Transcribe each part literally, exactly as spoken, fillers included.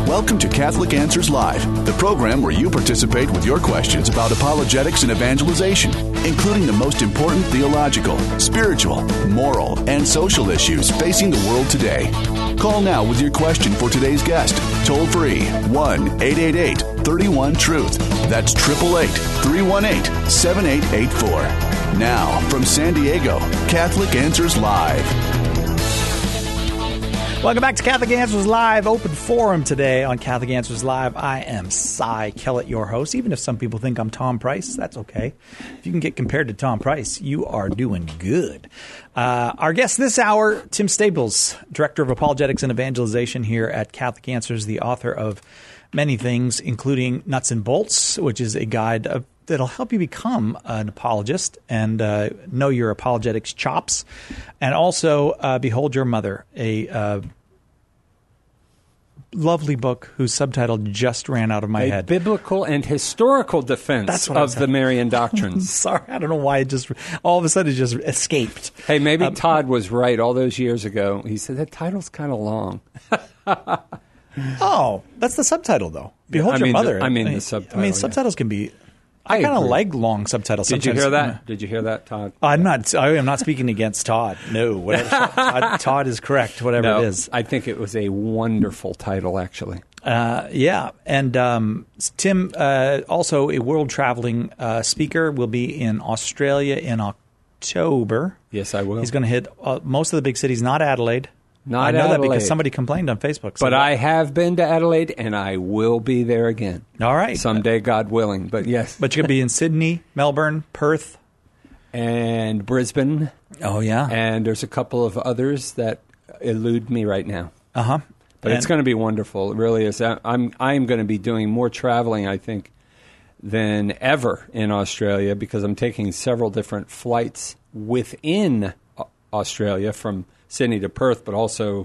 Welcome to Catholic Answers Live, the program where you participate with your questions about apologetics and evangelization, including the most important theological, spiritual, moral, and social issues facing the world today. Call now with your question for today's guest. Toll free, one eight eight eight, three one, truth. That's eight eight eight, three one eight, seven eight eight four. Now, from San Diego, Catholic Answers Live. Welcome back to Catholic Answers Live, open forum today on Catholic Answers Live. I am Cy Kellett, your host. Even if some people think I'm Tom Price, that's okay. If you can get compared to Tom Price, you are doing good. Uh, our guest this hour, Tim Staples, Director of Apologetics and Evangelization here at Catholic Answers, the author of many things, including Nuts and Bolts, which is a guide of that'll help you become an apologist and uh, know your apologetics chops. And also, uh, Behold Your Mother, a uh, lovely book whose subtitle just ran out of my a head. Biblical and historical defense of the Marian doctrines. Sorry, I don't know why it just, all of a sudden it just escaped. Hey, maybe um, Todd was right all those years ago. He said, that title's kind of long. Oh, that's the subtitle, though. Behold I Your mean Mother. The, I mean I the subtitle. I mean, yeah. subtitles can be... I, I kind of agree. like long subtitles. Did you sometimes. hear that? Did you hear that, Todd? I'm not. I am not speaking against Todd. No, whatever. Todd, Todd is correct. Whatever no, it is. I think it was a wonderful title, actually. Uh, yeah, and um, Tim, uh, also a world traveling uh, speaker, will be in Australia in October. Yes, I will. He's going to hit uh, most of the big cities, not Adelaide. Not I know Adelaide. that because somebody complained on Facebook. So but I have been to Adelaide, and I will be there again. All right. Someday, God willing. But yes. But you're going to be in Sydney, Melbourne, Perth. And Brisbane. Oh, yeah. And there's a couple of others that elude me right now. Uh-huh. But and it's going to be wonderful. It really is. I'm I'm going to be doing more traveling, I think, than ever in Australia because I'm taking several different flights within Australia from Sydney to Perth, but also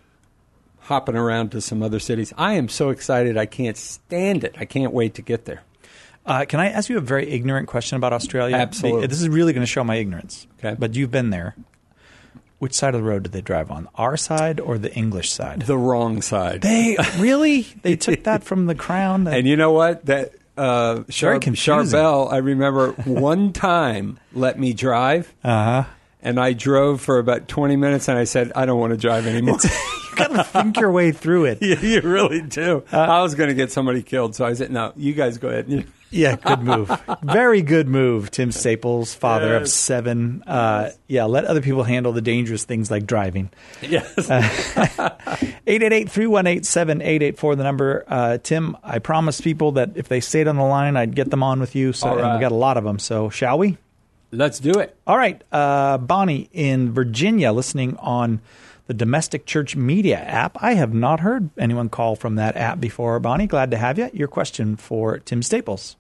hopping around to some other cities. I am so excited. I can't stand it. I can't wait to get there. Uh, can I ask you a very ignorant question about Australia? Absolutely. This is really going to show my ignorance. Okay. But you've been there. Which side of the road did they drive on? Our side or the English side? The wrong side. They really? They took that from the Crown? And you know what? That uh, Char- Charbel, I remember one time let me drive. Uh-huh. And I drove for about twenty minutes, and I said, I don't want to drive anymore. You got to think your way through it. Yeah, you really do. Uh, I was going to get somebody killed, so I said, no, you guys go ahead. Yeah, good move. Very good move, Tim Staples, father yes. of seven. Uh, yeah, let other people handle the dangerous things like driving. Yes. Uh, eight eight eight, three one eight, seven eight eight four, the number. Uh, Tim, I promised people that if they stayed on the line, I'd get them on with you. So, right. And we got a lot of them, so shall we? Let's do it. All right. Uh, Bonnie in Virginia, listening on the Domestic Church Media app. I have not heard anyone call from that app before. Bonnie, glad to have you. Your question for Tim Staples.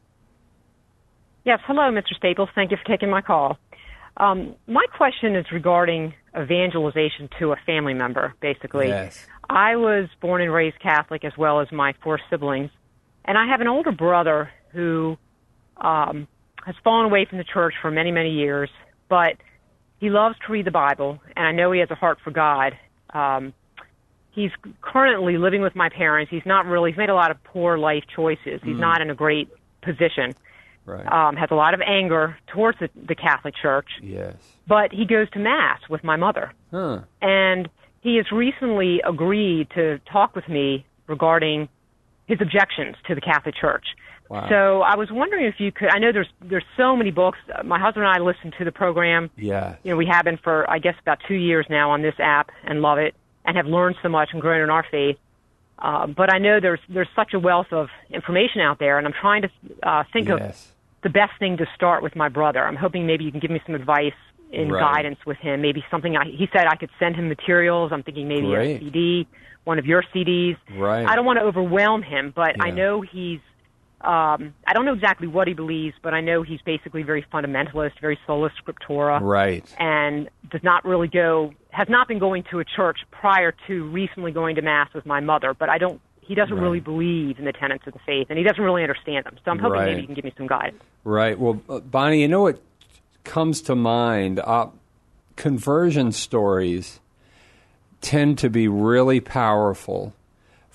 Yes. Hello, Mister Staples. Thank you for taking my call. Um, my question is regarding evangelization to a family member, basically. Yes. I was born and raised Catholic as well as my four siblings, and I have an older brother who um, has fallen away from the church for many, many years, but he loves to read the Bible, and I know he has a heart for God. Um, he's currently living with my parents. He's not really, he's made a lot of poor life choices. He's mm. not in a great position. Right. Um, has a lot of anger towards the, the Catholic Church. Yes. But he goes to Mass with my mother. Huh. And he has recently agreed to talk with me regarding his objections to the Catholic Church. Wow. So I was wondering if you could, I know there's there's so many books. My husband and I listen to the program. Yeah. You know, we have been for, I guess, about two years now on this app and love it and have learned so much and grown in our faith. Uh, but I know there's there's such a wealth of information out there, and I'm trying to uh, think yes. of the best thing to start with my brother. I'm hoping maybe you can give me some advice in right. guidance with him. Maybe something I, he said I could send him materials. I'm thinking maybe Great. a C D, one of your C Ds. Right. I don't want to overwhelm him, but yeah. I know he's, um, I don't know exactly what he believes, but I know he's basically very fundamentalist, very sola scriptura. Right. And does not really go, has not been going to a church prior to recently going to Mass with my mother, but I don't, he doesn't right. really believe in the tenets of the faith, and he doesn't really understand them. So I'm hoping right. maybe you can give me some guidance. Right. Well, uh, Bonnie, you know what comes to mind? Uh, conversion stories tend to be really powerful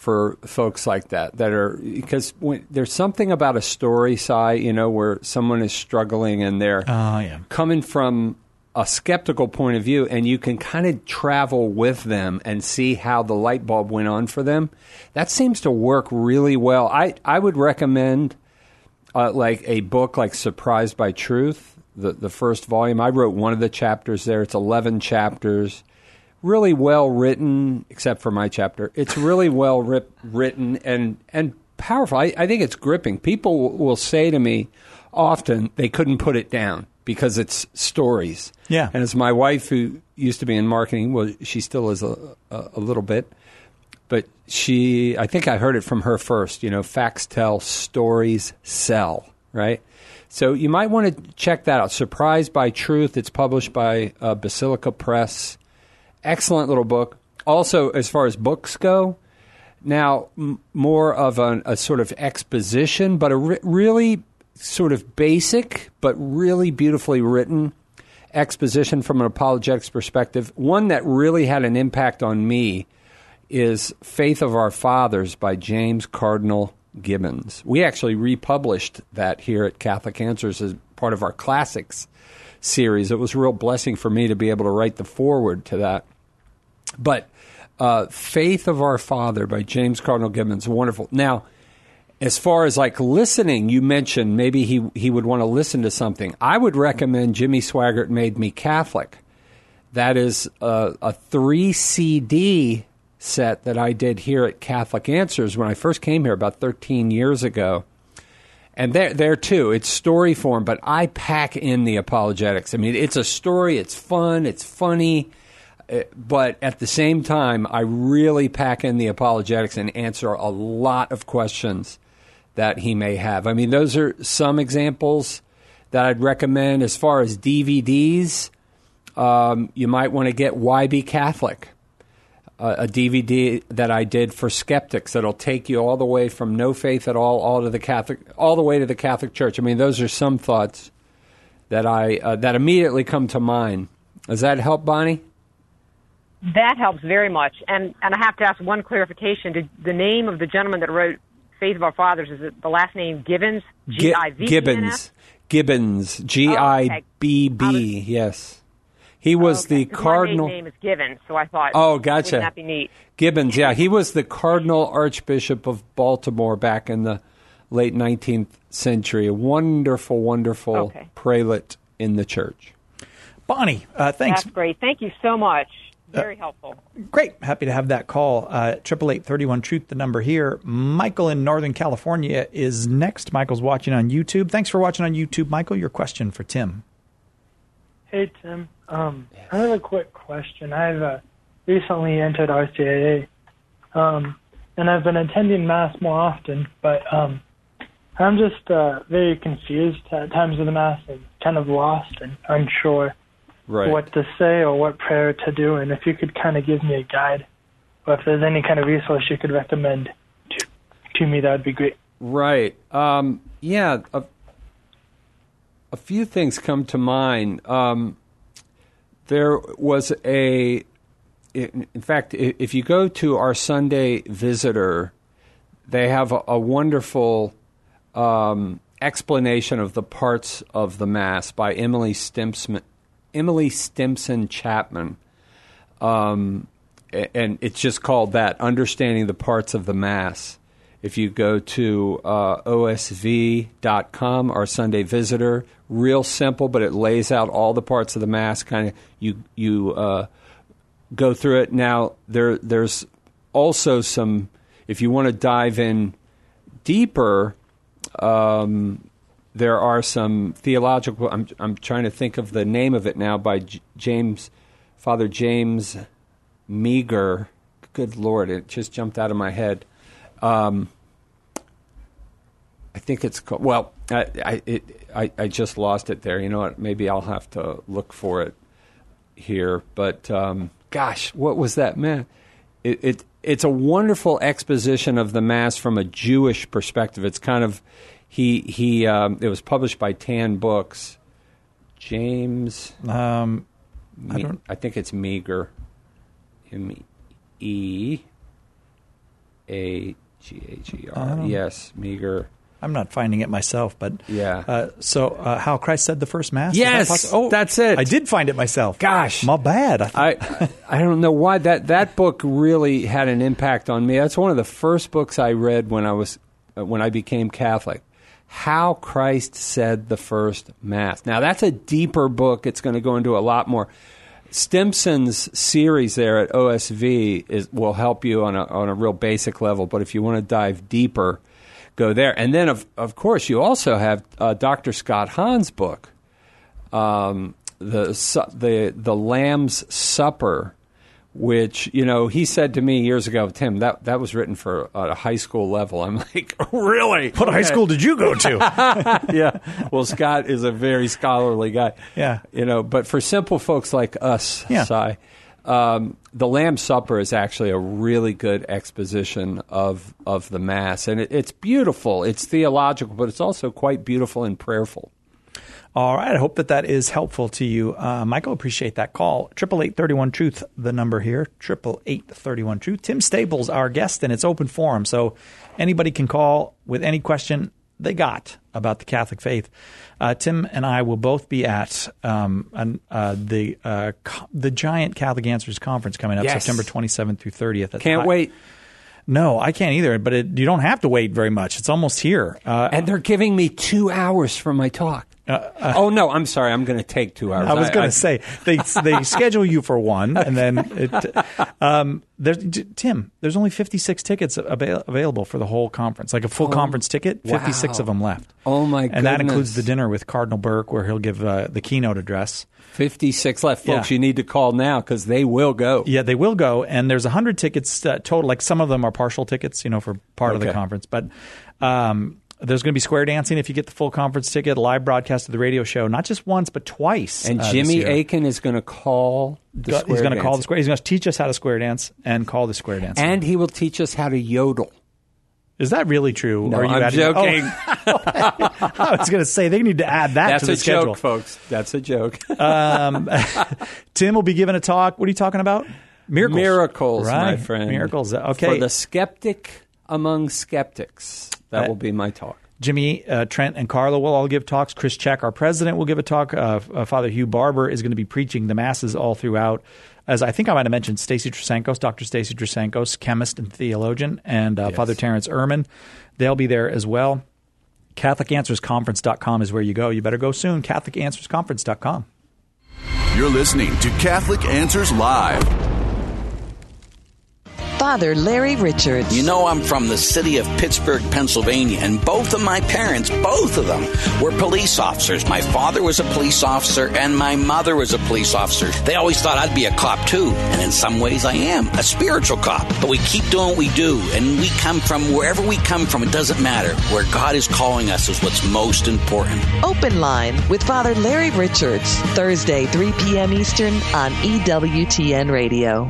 for folks like that, that are, because when, there's something about a story side, you know, where someone is struggling and they're Oh, yeah. coming from a skeptical point of view, and you can kind of travel with them and see how the light bulb went on for them. That seems to work really well. I, I would recommend uh, like a book like Surprised by Truth, the, the first volume. I wrote one of the chapters there. It's eleven chapters. Really well written, except for my chapter. It's really well rip, written and, and powerful. I, I think it's gripping. People w- will say to me often they couldn't put it down because it's stories. Yeah. And as my wife, who used to be in marketing, well, she still is a, a, a little bit, but she, I think I heard it from her first, you know, facts tell, stories sell, right? So you might want to check that out. Surprised by Truth. It's published by uh, Basilica Press. Excellent little book. Also, as far as books go, now m- more of an, a sort of exposition, but a re- really sort of basic, but really beautifully written exposition from an apologetics perspective. One that really had an impact on me is Faith of Our Fathers by James Cardinal Gibbons. We actually republished that here at Catholic Answers as part of our classics series. It was a real blessing for me to be able to write the foreword to that. But uh, Faith of Our Father by James Cardinal Gibbons, wonderful. Now, as far as like listening, you mentioned maybe he, he would want to listen to something. I would recommend Jimmy Swaggart Made Me Catholic. That is a, a three C D set that I did here at Catholic Answers when I first came here about thirteen years ago. And there, there too, it's story form, but I pack in the apologetics. I mean, it's a story, it's fun, it's funny, but at the same time, I really pack in the apologetics and answer a lot of questions that he may have. I mean, those are some examples that I'd recommend. As far as D V Ds, um, you might want to get Why Be Catholic, uh, a D V D that I did for skeptics that'll take you all the way from no faith at all, all to the Catholic, all the way to the Catholic Church. I mean, those are some thoughts that I uh, that immediately come to mind. Does that help, Bonnie? That helps very much. And and I have to ask one clarification. Did the name of the gentleman that wrote Faith of Our Fathers, is it the last name Gibbons? G I V B N S? Gibbons. Gibbons. G I B B. Yes. He was okay. the cardinal. My name is Gibbons, so I thought, oh, gotcha. Wouldn't that be neat? Gibbons, yeah. He was the Cardinal Archbishop of Baltimore back in the late nineteenth century. A wonderful, wonderful okay. prelate in the church. Bonnie, uh, thanks. That's great. Thank you so much. Very helpful. Great. Happy to have that call. Triple eight thirty one truth, the number here. Michael in Northern California is next. Michael's watching on YouTube. Thanks for watching on YouTube, Michael. Your question for Tim. Hey, Tim. Um, I have a quick question. I've uh, recently entered R C I A, um, and I've been attending Mass more often, but um, I'm just uh, very confused at times of the Mass and kind of lost and unsure right. what to say or what prayer to do. And if you could kind of give me a guide, or if there's any kind of resource you could recommend to, to me, that would be great. Right. Um, yeah, a, a few things come to mind. Um, there was a, in, in fact, if you go to our Sunday Visitor, they have a, a wonderful um, explanation of the parts of the Mass by Emily Stimpson, Emily Stimpson Chapman. Um, and it's just called that, Understanding the Parts of the Mass. If you go to uh, O S V dot com, our Sunday Visitor, real simple, but it lays out all the parts of the Mass. Kind of you you uh, go through it. Now there there's also some. If you want to dive in deeper, um, there are some theological. I'm I'm trying to think of the name of it now by J- James, Father James Meager. Good Lord, it just jumped out of my head. Um, I think it's called, well, I, I, it, I, I just lost it there. You know what? Maybe I'll have to look for it here. But, um, gosh, what was that, man? It, it It's a wonderful exposition of the Mass from a Jewish perspective. It's kind of, he, he um, it was published by Tan Books. James, Um, I Me, don't. I think it's Meager. M E A G H E R. Yes, meager. I'm not finding it myself, but Yeah. Uh, so, uh, how Christ said the first Mass? Yes, Is that possi- oh, that's it. I did find it myself. Gosh. my bad. I, I I don't know why that that book really had an impact on me. That's one of the first books I read when I was uh, when I became Catholic. How Christ Said the First Mass. Now that's a deeper book. It's going to go into a lot more. Stimson's series there at O S V is will help you on a on a real basic level. But if you want to dive deeper, go there. And then, of of course, you also have uh, Doctor Scott Hahn's book, um, the su- the the Lamb's Supper, which, you know, he said to me years ago, Tim, that that was written for a high school level. I'm like, really? what high school did you go to? Yeah. Well, Scott is a very scholarly guy. Yeah. You know, but for simple folks like us, Yeah. Si, um, the Lamb's Supper is actually a really good exposition of of the Mass, and it, it's beautiful. It's theological, but it's also quite beautiful and prayerful. All right. I hope that that is helpful to you. Uh, Michael, appreciate that call. Triple eight thirty one truth, the number here. Triple eight thirty one truth. Tim Staples, our guest, and it's open forum, so anybody can call with any question they got about the Catholic faith. Uh, Tim and I will both be at um, an, uh, the uh, co- the giant Catholic Answers Conference coming up Yes. September twenty-seventh through thirtieth. At Can't Hi- wait. No, I can't either. But it, you don't have to wait very much. It's almost here. Uh, And they're giving me two hours for my talk. oh, no, I'm sorry. I'm going to take two hours. I was going to say they they schedule you for one, and then it, um, there's Tim. There's only fifty-six tickets avail- available for the whole conference, like a full conference ticket. fifty-six wow. of them left. Oh, my And that goodness. includes the dinner with Cardinal Burke, where he'll give uh, the keynote address. fifty-six left. Folks, Yeah. you need to call now because they will go. Yeah, they will go, and there's one hundred tickets uh, total. Like some of them are partial tickets, you know, for part of the Okay. conference. But um, there's going to be square dancing if you get the full conference ticket, live broadcast of the radio show, not just once, but twice. And uh, this Jimmy year. Aiken is going to call the Go- square He's going to call the dancing. square. He's going to teach us how to square dance and call the square dance. And he will teach us how to yodel. Is that really true? No, Or are you I'm adding- joking. Oh. I was going to say they need to add that That's to the a schedule. joke, folks. That's a joke. Um, Tim will be giving a talk. What are you talking about? Miracles. Miracles, right. my friend. Miracles. Okay. For the skeptic among skeptics. That Uh, will be my talk. Jimmy, uh, Trent, and Carla will all give talks. Chris Check, our president, will give a talk. Uh, uh, Father Hugh Barber is going to be preaching the masses all throughout. As I think I might have mentioned, Stacy Trasankos, Doctor Stacy Trasankos, chemist and theologian, and uh, Yes. Father Terrence Ehrman. They'll be there as well. Catholic Answers Conference dot com is where you go. You better go soon. Catholic Answers Conference dot com. You're listening to Catholic Answers Live. Father Larry Richards. You know, I'm from the city of Pittsburgh, Pennsylvania, and both of my parents, both of them, were police officers. My father was a police officer, and my mother was a police officer. They always thought I'd be a cop, too, and in some ways I am, a spiritual cop. But we keep doing what we do, and we come from wherever we come from, it doesn't matter. Where God is calling us is what's most important. Open Line with Father Larry Richards. Thursday, three p.m. Eastern on E W T N Radio.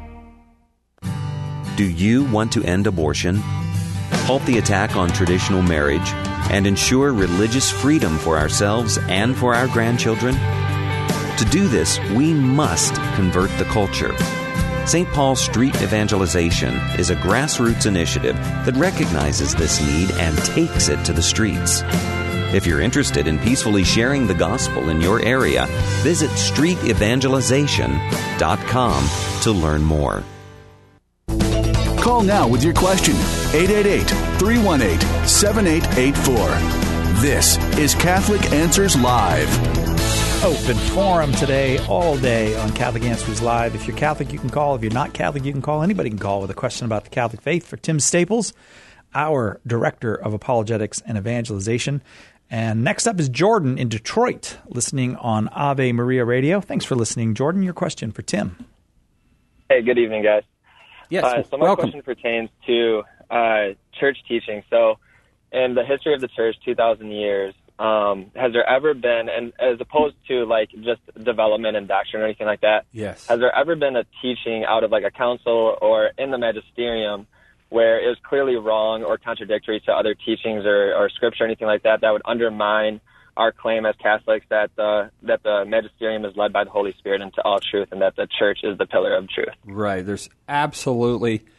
Do you want to end abortion, halt the attack on traditional marriage, and ensure religious freedom for ourselves and for our grandchildren? To do this, we must convert the culture. Saint Paul Street Evangelization is a grassroots initiative that recognizes this need and takes it to the streets. If you're interested in peacefully sharing the gospel in your area, visit street evangelization dot com to learn more. Call now with your question. eight eight eight, three one eight, seven eight eight four. This is Catholic Answers Live. Open forum today, all day on Catholic Answers Live. If you're Catholic, you can call. If you're not Catholic, you can call. Anybody can call with a question about the Catholic faith for Tim Staples, our Director of Apologetics and Evangelization. And next up is Jordan in Detroit, listening on Ave Maria Radio. Thanks for listening, Jordan. Your question for Tim. Hey, good evening, guys. Yes, Uh, so my welcome. question pertains to uh, church teaching. So in the history of the church, two thousand years, um, has there ever been, and as opposed to like just development and doctrine or anything like that, Yes. has there ever been a teaching out of like a council or in the magisterium where it was clearly wrong or contradictory to other teachings or, or scripture or anything like that that would undermine our claim as Catholics that uh, that the magisterium is led by the Holy Spirit into all truth and that the church is the pillar of truth? Right. There's absolutely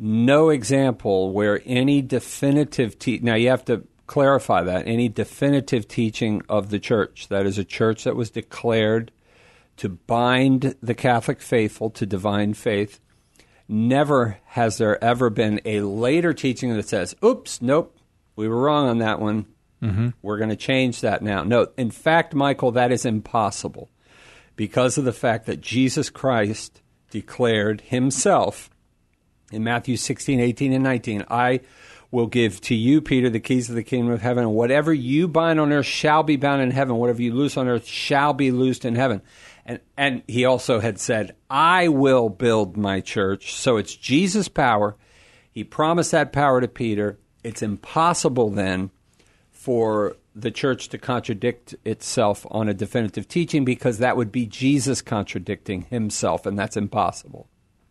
no example where any definitive te- now you have to clarify that any definitive teaching of the church, that is a church that was declared to bind the Catholic faithful to divine faith, never has there ever been a later teaching that says, oops, nope, we were wrong on that one. Mm-hmm. We're going to change that now. No, in fact, Michael, that is impossible because of the fact that Jesus Christ declared himself in Matthew sixteen, eighteen, and nineteen, I will give to you, Peter, the keys of the kingdom of heaven. And whatever you bind on earth shall be bound in heaven. Whatever you loose on earth shall be loosed in heaven. And and he also had said, I will build my church. So it's Jesus' power. He promised that power to Peter. It's impossible then for the church to contradict itself on a definitive teaching because that would be Jesus contradicting himself, and that's impossible.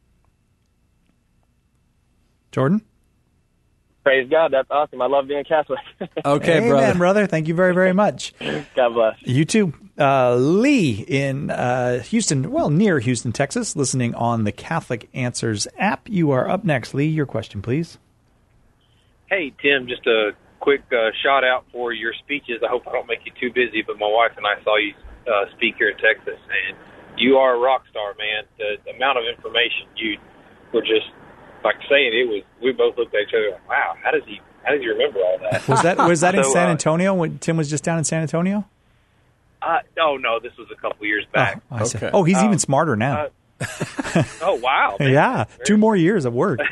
Jordan? Praise God. That's awesome. I love being Catholic. Okay, Amen, brother. brother. Thank you very, very much. God bless. You too. Uh, Lee in uh, Houston, well, near Houston, Texas, listening on the Catholic Answers app. You are up next. Lee, your question, please. Hey, Tim, just a quick uh, shout out for your speeches. I hope I don't make you too busy, but my wife and I saw you uh, speak here in Texas, and you are a rock star, man. The, the amount of information you were just like saying, it was. We both looked at each other like, "Wow, how does he? How does he remember all that?" Was that was that in so, San uh, Antonio when Tim was just down in San Antonio? Uh, oh no, this was a couple years back. Oh, I see. Okay. Oh, he's Um, even smarter now. Uh, oh wow! man. yeah, two more years of work.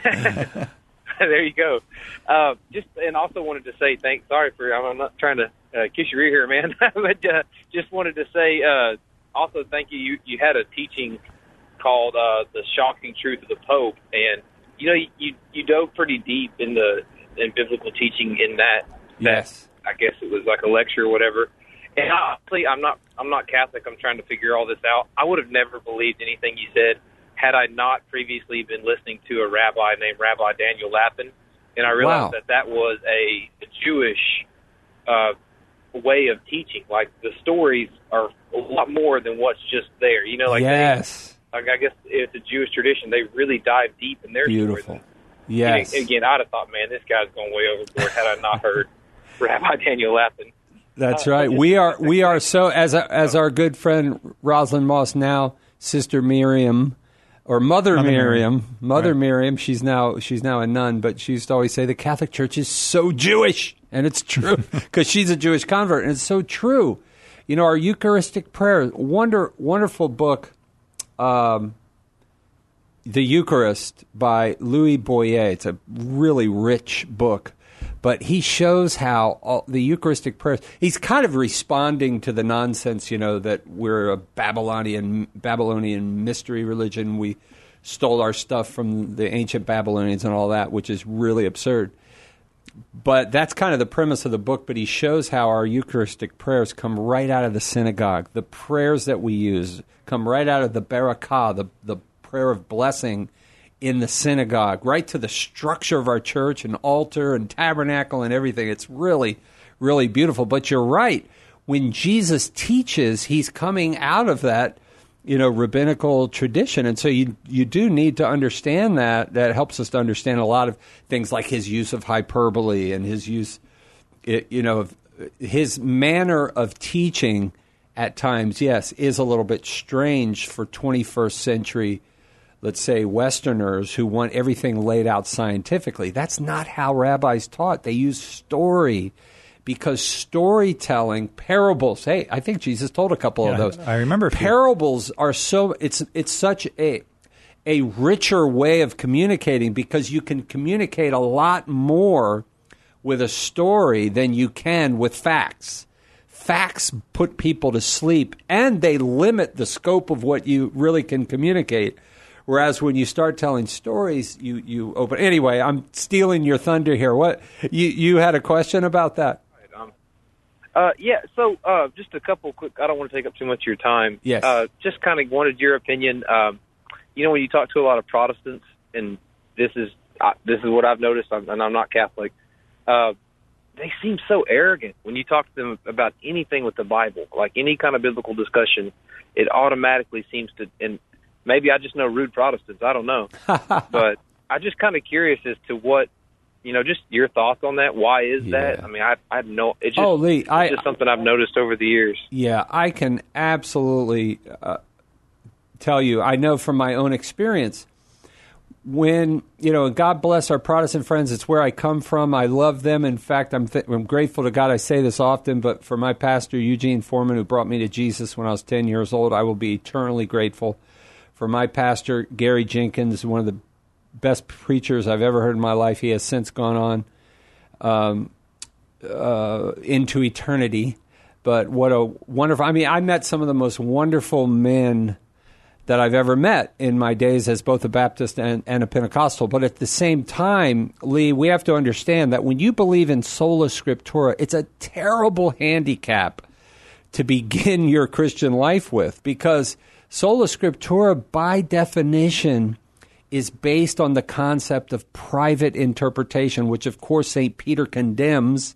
There you go. Uh, just and also wanted to say thanks. Sorry for I'm not trying to uh, kiss your ear here, man. but uh, just wanted to say uh, also thank you. You you had a teaching called uh, "The Shocking Truth of the Pope," and you know you you, you dove pretty deep in the in biblical teaching in that. Yes. That, I guess it was like a lecture or whatever. And honestly, I'm not I'm not Catholic. I'm trying to figure all this out. I would have never believed anything you said had I not previously been listening to a rabbi named Rabbi Daniel Lapin, and I realized Wow. that that was a Jewish uh, way of teaching. Like, the stories are a lot more than what's just there. You know, like, yes. they, like I guess it's a Jewish tradition. They really dive deep in their Beautiful. stories. Yes. And again, I'd have thought, man, this guy's going way overboard had I not heard Rabbi Daniel Lapin. That's Uh, right. We are we are so as as our good friend Rosalind Moss, now Sister Miriam, or Mother, Mother Miriam, Miriam. Mother Right. Miriam. She's now she's now a nun, but she used to always say the Catholic Church is so Jewish, and it's true because she's a Jewish convert, and it's so true. You know, our Eucharistic prayer, wonder wonderful book, um, The Eucharist by Louis Boyer. It's a really rich book. But he shows how all, the Eucharistic prayers, he's kind of responding to the nonsense, you know, that we're a Babylonian Babylonian mystery religion. We stole our stuff from the ancient Babylonians and all that, which is really absurd. But that's kind of the premise of the book. But he shows how our Eucharistic prayers come right out of the synagogue. The prayers that we use come right out of the barakah, the, the prayer of blessing in the synagogue, right to the structure of our church and altar and tabernacle and everything. It's really, really beautiful. But you're right. When Jesus teaches, he's coming out of that, you know, rabbinical tradition. And so you you do need to understand that. That helps us to understand a lot of things like his use of hyperbole and his use, you know, of his manner of teaching at times, yes, is a little bit strange for twenty-first century, let's say, Westerners who want everything laid out scientifically. That's not how rabbis taught. They used story because storytelling, parables, hey, I think Jesus told a couple Yeah, of those. I remember a few. Parables are so, it's it's such a a richer way of communicating because you can communicate a lot more with a story than you can with facts. Facts put people to sleep, and they limit the scope of what you really can communicate. Whereas when you start telling stories, you, you open. Anyway, I'm stealing your thunder here. What you you had a question about that? Um, uh, yeah, so uh, just a couple quick. I don't want to take up too much of your time. Yes. Uh, just kind of wanted your opinion. Um, you know, when you talk to a lot of Protestants, and this is uh, this is what I've noticed, I'm, and I'm not Catholic. Uh, they seem so arrogant when you talk to them about anything with the Bible, like any kind of biblical discussion. It automatically seems to, and maybe I just know rude Protestants. I don't know, but I'm just kind of curious as to what, you know, just your thoughts on that. Why is Yeah. that? I mean, I I have no. It's just, Oh, Lee, it's I- just something I've noticed over the years. Yeah, I can absolutely uh, tell you. I know from my own experience. When, you know, and God bless our Protestant friends, it's where I come from. I love them. In fact, I'm, th- I'm grateful to God. I say this often, but for my pastor, Eugene Foreman, who brought me to Jesus when I was ten years old, I will be eternally grateful. For my pastor, Gary Jenkins, one of the best preachers I've ever heard in my life. He has since gone on um, uh, into eternity. But what a wonderful, I mean, I met some of the most wonderful men that I've ever met in my days as both a Baptist and, and a Pentecostal. But at the same time, Lee, we have to understand that when you believe in sola scriptura, it's a terrible handicap to begin your Christian life with, because sola scriptura, by definition, is based on the concept of private interpretation, which, of course, Saint Peter condemns,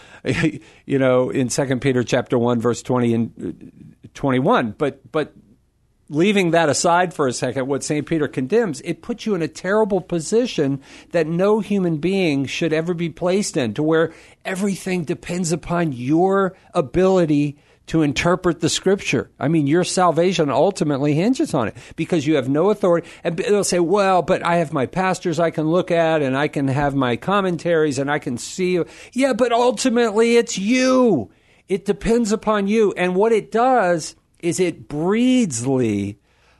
you know, in Second Peter chapter one, verse twenty and twenty-one. But but leaving that aside for a second, what Saint Peter condemns, it puts you in a terrible position that no human being should ever be placed in, to where everything depends upon your ability to interpret the Scripture. I mean, your salvation ultimately hinges on it, because you have no authority. And they'll say, well, but I have my pastors I can look at, and I can have my commentaries, and I can see. Yeah, but ultimately it's you. It depends upon you. And what it does is it breeds, Lee,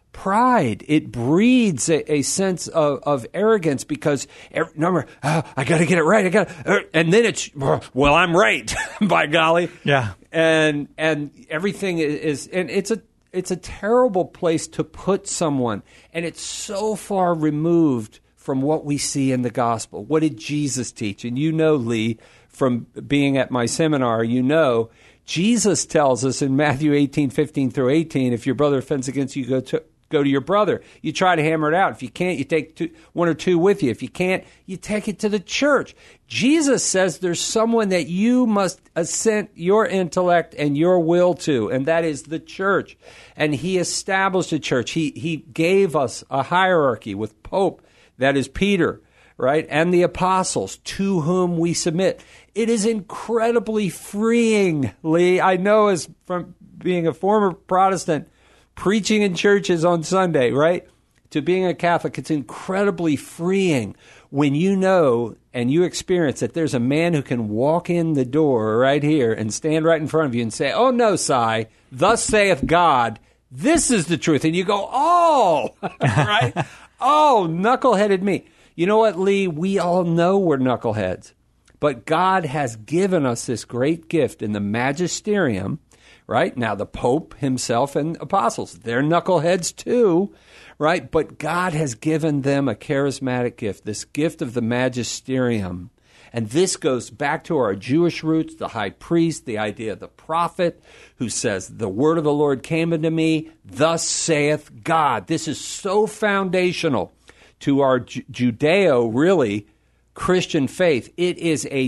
pride. It breeds a, a sense of, of arrogance, because every, number, oh, I got to get it right. I got, uh, and then it's, well, I'm right, by golly. Yeah. And and everything is, is, and it's a it's a terrible place to put someone, and it's so far removed from what we see in the gospel. What did Jesus teach? And you know, Lee, from being at my seminar, you know, Jesus tells us in Matthew eighteen, fifteen through eighteen, if your brother offends against you, go to go to your brother. You try to hammer it out. If you can't, you take two, one or two with you. If you can't, you take it to the church. Jesus says there's someone that you must assent your intellect and your will to, and that is the church. And he established a church. He he gave us a hierarchy with Pope, that is Peter, right, and the apostles, to whom we submit. It is incredibly freeing, Lee. I know, as from being a former Protestant, preaching in churches on Sunday, right, to being a Catholic, it's incredibly freeing when you know and you experience that there's a man who can walk in the door right here and stand right in front of you and say, oh, no, Si, thus saith God, this is the truth. And you go, oh, right? Oh, knuckleheaded me. You know what, Lee? We all know we're knuckleheads. But God has given us this great gift in the magisterium, right? Now, the Pope himself and apostles, they're knuckleheads too, right? But God has given them a charismatic gift, this gift of the magisterium. And this goes back to our Jewish roots, the high priest, the idea of the prophet who says, the word of the Lord came unto me, thus saith God. This is so foundational to our Ju- Judeo, really, Christian faith. It is a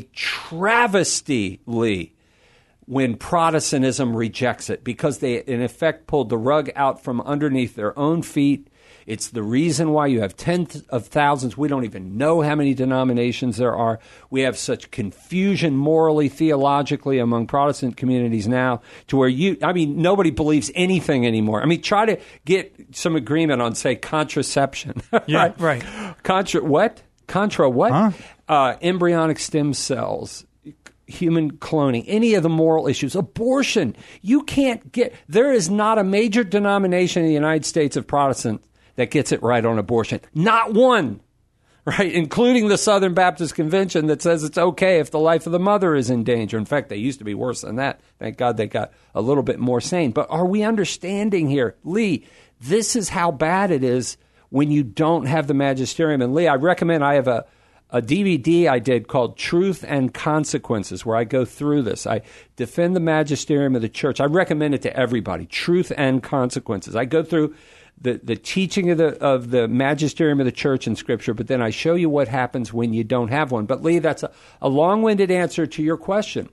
travesty, Lee, when Protestantism rejects it, because they, in effect, pulled the rug out from underneath their own feet. It's the reason why you have tens of thousands. We don't even know how many denominations there are. We have such confusion morally, theologically among Protestant communities now, to where you, I mean, nobody believes anything anymore. I mean, try to get some agreement on, say, contraception. Yeah, right. right. Contra what? Contra what? Huh? Uh, embryonic stem cells, human cloning, any of the moral issues, abortion. You can't get, there is not a major denomination in the United States of Protestants that gets it right on abortion. Not one, right? Including the Southern Baptist Convention that says it's okay if the life of the mother is in danger. In fact, they used to be worse than that. Thank God they got a little bit more sane. But are we understanding here? Lee, this is how bad it is when you don't have the magisterium. And Lee, I recommend, I have a, a D V D I did called Truth and Consequences, where I go through this. I defend the magisterium of the church. I recommend it to everybody, Truth and Consequences. I go through the, the teaching of the of the magisterium of the church in Scripture, but then I show you what happens when you don't have one. But Lee, that's a, a long-winded answer to your question.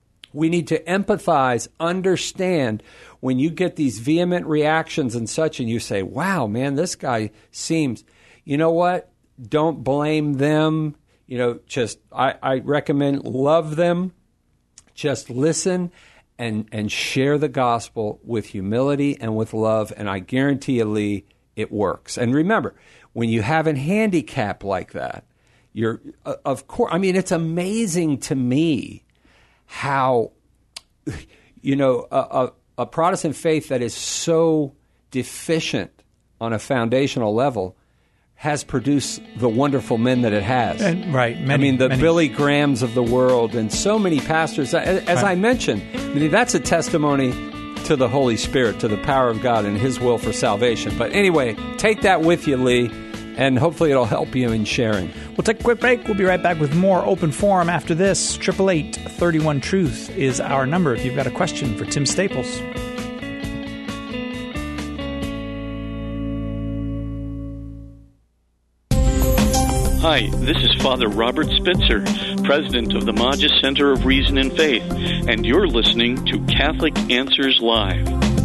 We need to empathize, understand when you get these vehement reactions and such, and you say, wow, man, this guy seems, you know what? don't blame them. You know, just I, I recommend love them. Just listen and and share the gospel with humility and with love, and I guarantee you, Lee, it works. And remember, when you have a handicap like that, you're uh, of course. I mean, it's amazing to me how you know a, a, a Protestant faith that is so deficient on a foundational level has produced the wonderful men that it has. And, right. Many, I mean, the many. Billy Grahams of the world and so many pastors. As, as Right. I mentioned, I mean, that's a testimony to the Holy Spirit, to the power of God and His will for salvation. But anyway, take that with you, Lee, and hopefully it'll help you in sharing. We'll take a quick break. We'll be right back with more Open Forum after this. eight eight eight, three one, truth is our number if you've got a question for Tim Staples. Hi, this is Father Robert Spitzer, President of the Magis Center of Reason and Faith, and you're listening to Catholic Answers Live.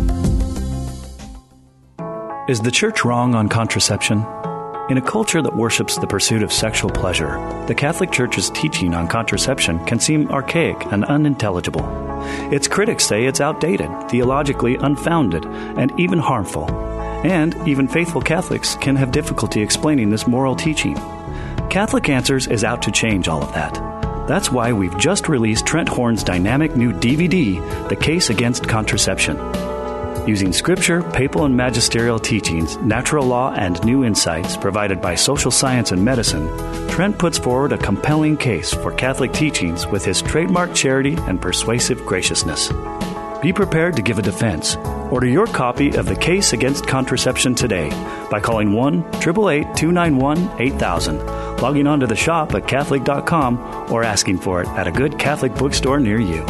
Is the church wrong on contraception? In a culture that worships the pursuit of sexual pleasure, the Catholic Church's teaching on contraception can seem archaic and unintelligible. Its critics say it's outdated, theologically unfounded, and even harmful. And even faithful Catholics can have difficulty explaining this moral teaching. Catholic Answers is out to change all of that. That's why we've just released Trent Horn's dynamic new D V D, The Case Against Contraception. Using scripture, papal and magisterial teachings, natural law, and new insights provided by social science and medicine, Trent puts forward a compelling case for Catholic teachings with his trademark charity and persuasive graciousness. Be prepared to give a defense. Order your copy of The Case Against Contraception today by calling one eight eight eight, two nine one, eight thousand, logging on to the shop at Catholic dot com, or asking for it at a good Catholic bookstore near you.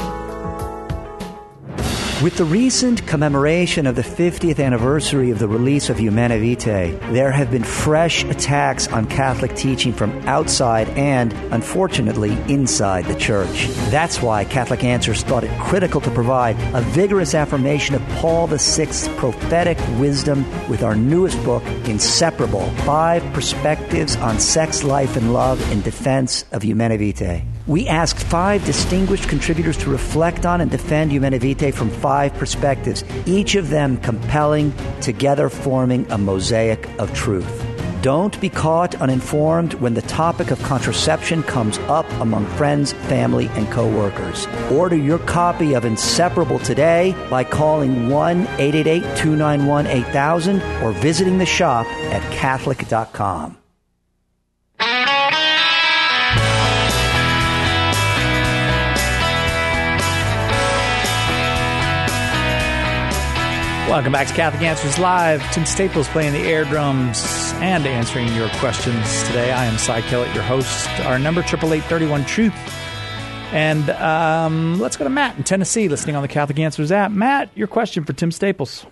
With the recent commemoration of the fiftieth anniversary of the release of Humanae Vitae, there have been fresh attacks on Catholic teaching from outside and, unfortunately, inside the Church. That's why Catholic Answers thought it critical to provide a vigorous affirmation of Paul the Sixth's prophetic wisdom with our newest book, Inseparable: Five Perspectives on Sex, Life, and Love in Defense of Humanae Vitae. We asked five distinguished contributors to reflect on and defend Humanae Vitae from five perspectives, each of them compelling, together forming a mosaic of truth. Don't be caught uninformed when the topic of contraception comes up among friends, family, and co-workers. Order your copy of Inseparable today by calling one eight eight eight, two nine one, eight thousand or visiting the shop at Catholic dot com. Welcome back to Catholic Answers Live. Tim Staples playing the air drums and answering your questions today. I am Cy Kellett, your host. Our number, eight eight eight, three one, truth. And um, let's go to Matt in Tennessee, listening on the Catholic Answers app. Matt, your question for Tim Staples.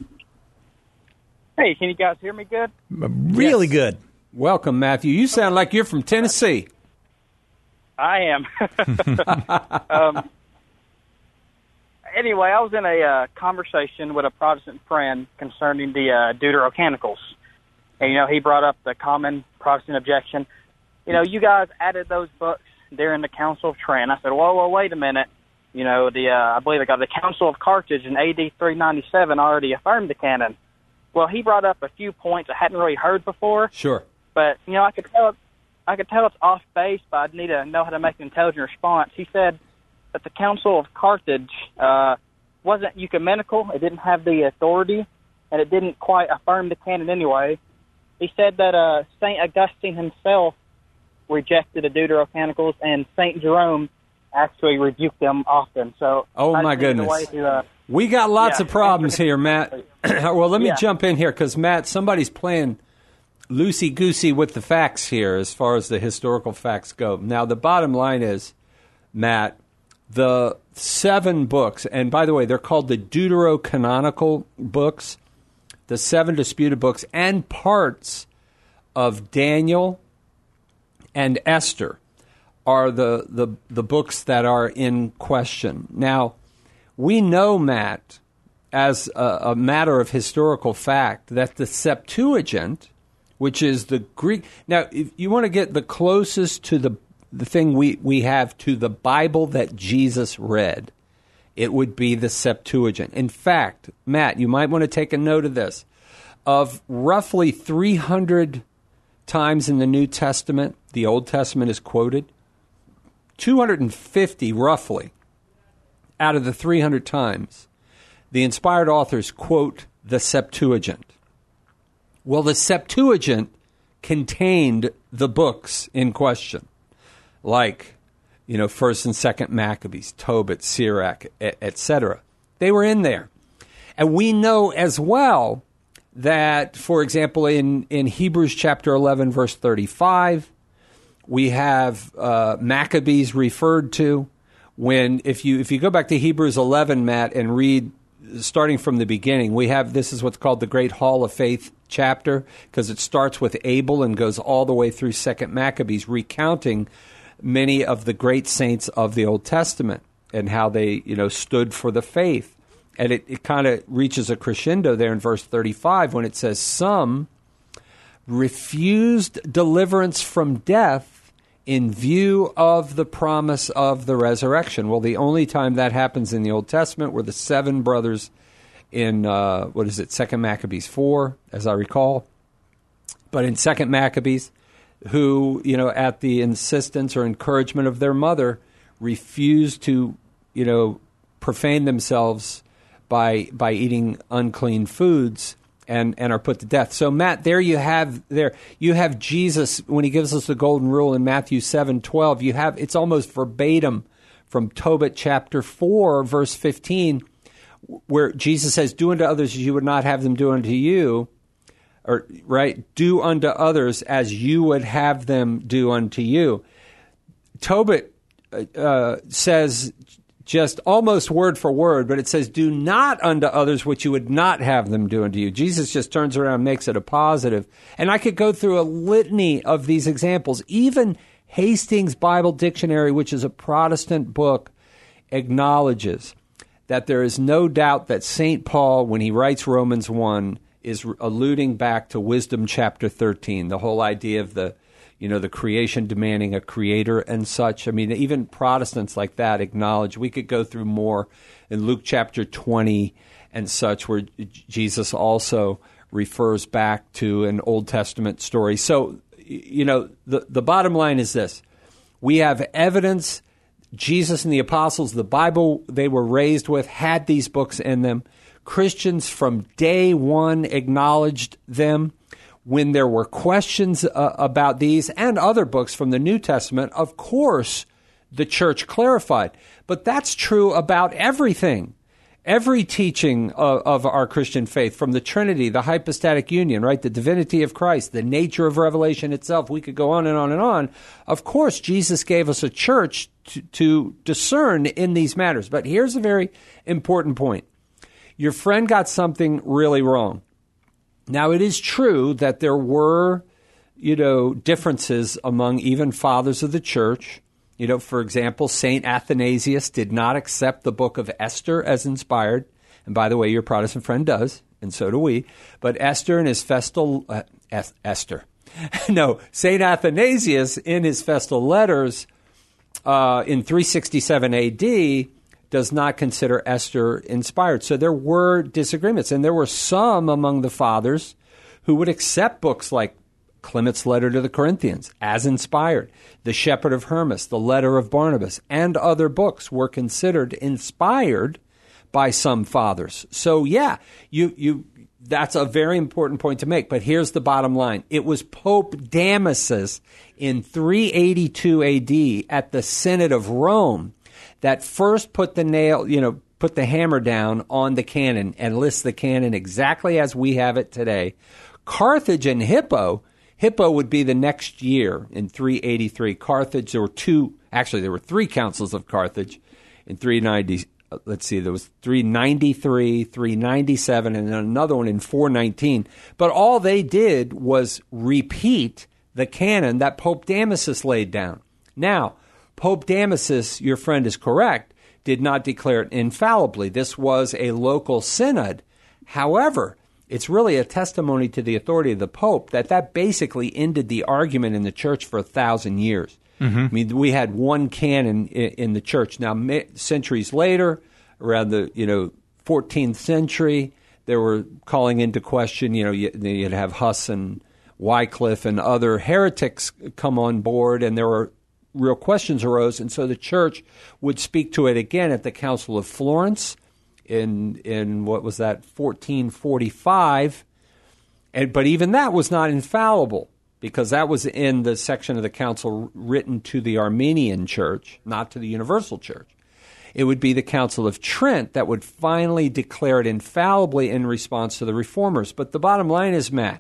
Hey, can you guys hear me good? Really Yes. good. Welcome, Matthew. You sound like you're from Tennessee. I am. um, anyway, I was in a uh, conversation with a Protestant friend concerning the uh, Deuterocanicals. And, you know, he brought up the common Protestant objection. You know, you guys added those books during the Council of Trent. I said, whoa, whoa, wait a minute. You know, the uh, I believe they got the Council of Carthage in A D three ninety-seven already affirmed the canon. Well, he brought up a few points I hadn't really heard before. Sure. But, you know, I could tell I could tell it's off base, but I'd need to know how to make an intelligent response. He said that the Council of Carthage uh, wasn't ecumenical. It didn't have the authority, and it didn't quite affirm the canon anyway. He said that uh, Saint Augustine himself rejected the Deuterocanicals, and Saint Jerome actually rebuked them often. So, Oh, I my just needed a goodness. way to, uh, We got lots yeah, of problems here, Matt. Well, let me Yeah. jump in here because, Matt, somebody's playing loosey-goosey with the facts here as far as the historical facts go. Now, the bottom line is, Matt, the seven books, and by the way, they're called the Deuterocanonical books, the seven disputed books, and parts of Daniel and Esther are the, the, the books that are in question. Now, we know, Matt, as a, a matter of historical fact, that the Septuagint, which is the Greek. Now, if you want to get the closest to the the thing we, we have to the Bible that Jesus read, it would be the Septuagint. In fact, Matt, you might want to take a note of this. Of roughly three hundred times in the New Testament, the Old Testament is quoted, two hundred fifty roughly out of the three hundred times, the inspired authors quote the Septuagint. Well, the Septuagint contained the books in question, like, you know, First and Second Maccabees, Tobit, Sirach, et cetera. They were in there. And we know as well that, for example, in, in Hebrews chapter eleven, verse thirty-five, we have uh, Maccabees referred to. When, if you if you go back to Hebrews eleven, Matt, and read starting from the beginning, we have, this is what's called the Great Hall of Faith chapter, because it starts with Abel and goes all the way through Second Maccabees, recounting many of the great saints of the Old Testament and how they, you know, stood for the faith. And it, it kind of reaches a crescendo there in verse thirty-five when it says, some refused deliverance from death in view of the promise of the resurrection. Well, the only time that happens in the Old Testament were the seven brothers in, uh, what is it, Second Maccabees four, as I recall. But in Second Maccabees, who, you know, at the insistence or encouragement of their mother, refused to, you know, profane themselves by by eating unclean foods and, and are put to death. So, Matt, there you have there you have Jesus when he gives us the golden rule in Matthew seven twelve. You have, it's almost verbatim from Tobit chapter four, verse fifteen, where Jesus says, "Do unto others as you would not have them do unto you." Or, right, do unto others as you would have them do unto you. Tobit uh, says just almost word for word, but it says, do not unto others what you would not have them do unto you. Jesus just turns around and makes it a positive. And I could go through a litany of these examples. Even Hastings Bible Dictionary, which is a Protestant book, acknowledges that there is no doubt that Saint Paul, when he writes Romans one, is alluding back to Wisdom chapter thirteen, the whole idea of the, you know, the creation demanding a creator and such. I mean, even Protestants like that acknowledge. We could go through more in Luke chapter twenty and such, where Jesus also refers back to an Old Testament story. So, you know, the, the bottom line is this. We have evidence. Jesus and the apostles, the Bible they were raised with, had these books in them. Christians from day one acknowledged them. When there were questions uh, about these and other books from the New Testament, of course, the church clarified. But that's true about everything. Every teaching of, of our Christian faith, from the Trinity, the hypostatic union, right, the divinity of Christ, the nature of revelation itself, we could go on and on and on. Of course, Jesus gave us a church to, to discern in these matters. But here's a very important point. Your friend got something really wrong. Now, it is true that there were, you know, differences among even fathers of the church. You know, for example, Saint Athanasius did not accept the book of Esther as inspired. And by the way, your Protestant friend does, and so do we. But Esther in his festal, uh, es- Esther. no, Saint Athanasius in his festal letters uh, in three sixty-seven A D does not consider Esther inspired. So there were disagreements, and there were some among the fathers who would accept books like Clement's letter to the Corinthians as inspired. The Shepherd of Hermas, the letter of Barnabas, and other books were considered inspired by some fathers. So yeah, you you that's a very important point to make. But here's the bottom line. It was Pope Damasus in three eighty-two A D at the Synod of Rome that first put the nail, you know, put the hammer down on the canon and lists the canon exactly as we have it today. Carthage and Hippo, Hippo would be the next year in three eighty-three. Carthage, there were two, actually there were three councils of Carthage in three ninety. Let's see, there was three ninety-three, three ninety-seven, and then another one in four nineteen. But all they did was repeat the canon that Pope Damasus laid down. Now, Pope Damasus, your friend is correct, did not declare it infallibly. This was a local synod. However, it's really a testimony to the authority of the Pope that that basically ended the argument in the church for a thousand years. Mm-hmm. I mean, we had one canon in, in the church. Now, centuries later, around the you know fourteenth century, they were calling into question. You know, you'd have Huss and Wycliffe and other heretics come on board, and there were real questions arose. And so the church would speak to it again at the Council of Florence in in what was that fourteen forty-five, and but even that was not infallible, because that was in the section of the council written to the Armenian Church, not to the Universal Church. It would be the Council of Trent that would finally declare it infallibly in response to the Reformers. But the bottom line is, Matt,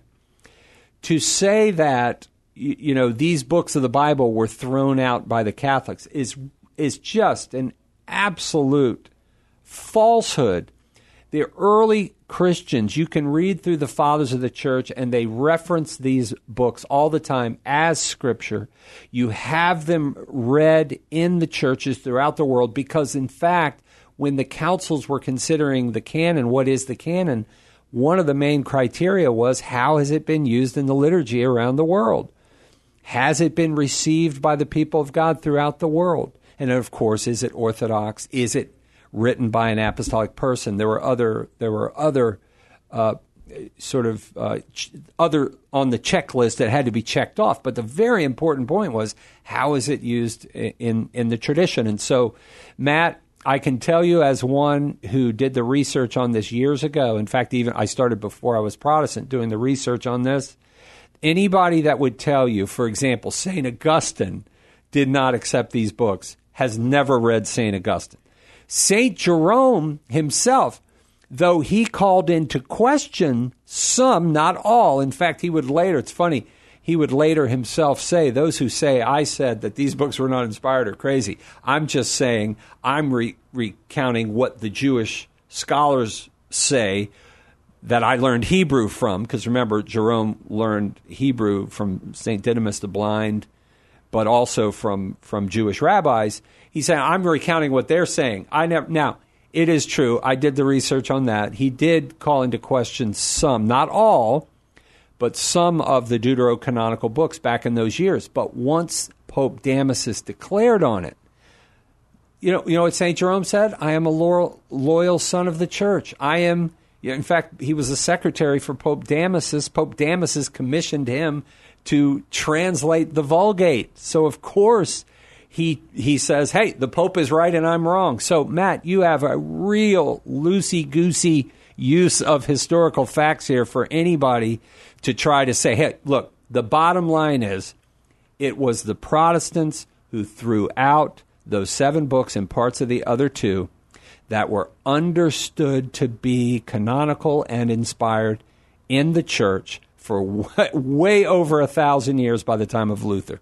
to say that you, you know these books of the Bible were thrown out by the Catholics is is just an absolute falsehood. The early Christians, you can read through the fathers of the church, and they reference these books all the time as Scripture. You have them read in the churches throughout the world because, in fact, when the councils were considering the canon, what is the canon, one of the main criteria was, how has it been used in the liturgy around the world? Has it been received by the people of God throughout the world? And, of course, is it orthodox? Is it written by an apostolic person? There were other there were other uh, sort of uh, ch- other on the checklist that had to be checked off. But the very important point was, how is it used in in the tradition? And so, Matt, I can tell you, as one who did the research on this years ago, in fact, even I started before I was Protestant doing the research on this, anybody that would tell you, for example, Saint Augustine did not accept these books has never read Saint Augustine. Saint Jerome himself, though he called into question some, not all. In fact, he would later, it's funny, he would later himself say, those who say I said that these books were not inspired are crazy. I'm just saying, I'm re- recounting what the Jewish scholars say that I learned Hebrew from, because remember, Jerome learned Hebrew from Saint Didymus the Blind, but also from, from Jewish rabbis. He's saying, I'm recounting what they're saying. I never. Now, it is true. I did the research on that. He did call into question some, not all, but some of the deuterocanonical books back in those years. But once Pope Damasus declared on it, you know, you know what Saint Jerome said? I am a loyal, loyal son of the church. I am, in fact, he was a secretary for Pope Damasus. Pope Damasus commissioned him to translate the Vulgate. So, of course, He he says, hey, the Pope is right and I'm wrong. So, Matt, you have a real loosey-goosey use of historical facts here for anybody to try to say, hey, look, the bottom line is it was the Protestants who threw out those seven books and parts of the other two that were understood to be canonical and inspired in the church for way, way over a thousand years by the time of Luther.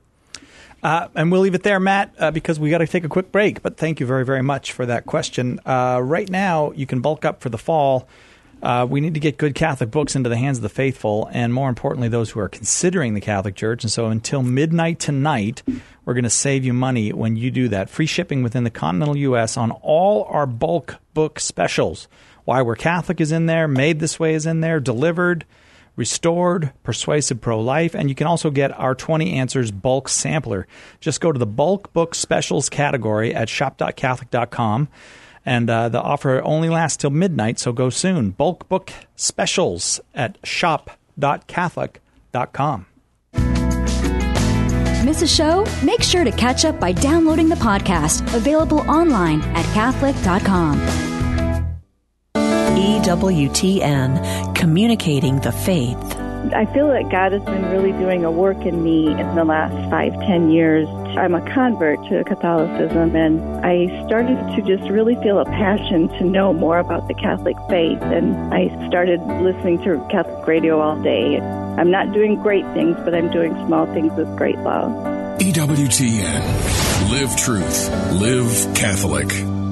Uh, and we'll leave it there, Matt, uh, because we got to take a quick break. But thank you very, very much for that question. Uh, right now, you can bulk up for the fall. Uh, we need to get good Catholic books into the hands of the faithful, and more importantly, those who are considering the Catholic Church. And so until midnight tonight, we're going to save you money when you do that. Free shipping within the continental U S on all our bulk book specials. Why We're Catholic is in there. Made This Way is in there. Delivered, Restored, Persuasive Pro-Life, and you can also get our twenty Answers bulk sampler. Just go to the bulk book specials category at shop dot catholic dot com, and uh, the offer only lasts till midnight, so go soon. Bulk book specials at shop dot catholic dot com. Miss a show? Make sure to catch up by downloading the podcast, available online at catholic dot com. E W T N, communicating the faith. I feel that God has been really doing a work in me in the last five, ten years. I'm a convert to Catholicism, and I started to just really feel a passion to know more about the Catholic faith, and I started listening to Catholic radio all day. I'm not doing great things, but I'm doing small things with great love. E W T N. Live truth. Live Catholic.